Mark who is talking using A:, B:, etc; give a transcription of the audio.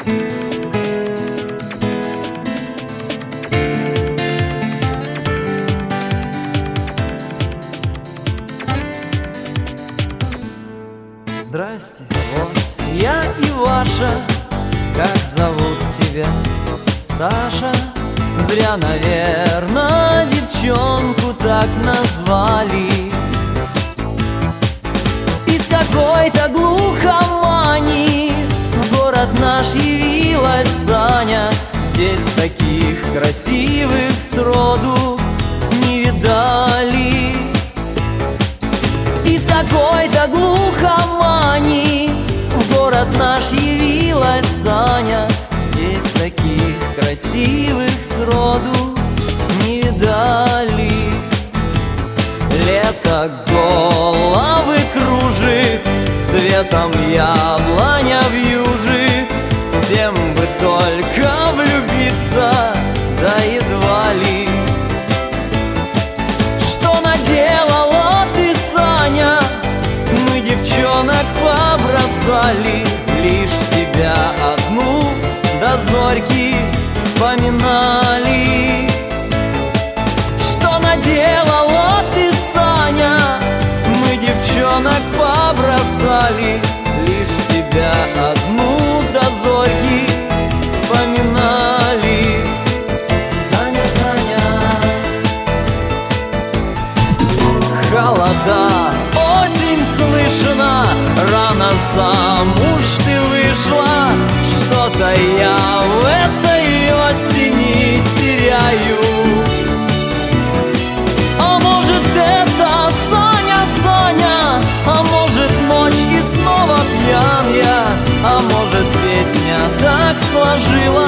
A: Здрасте, вот я и Ваша. Как зовут тебя? Саша. Зря, наверно, девчонку так назвали. Из какой-то глухомани в город наш явилась Саня. Здесь таких красивых сроду не видали. Из какой-то глухомани в город наш явилась Саня. Здесь таких красивых сроду не видали. Лето головы кружит, цветом яблоня вьюжит. Всем бы только влюбиться, да едва ли. Что наделала ты, Саня? Мы девчонок побросали, лишь тебя одну до зорьки вспоминали. Что наделала ты, Саня? Мы девчонок побросали, лишь тебя одну до зорьки вспоминали. Саня, Саня. Холода, осень слышна, рано замуж ты вышла. Что-то я в этой осени теряю. А может это Саня, Саня, а может ночь и снова пьян я, а может песня так сложилась.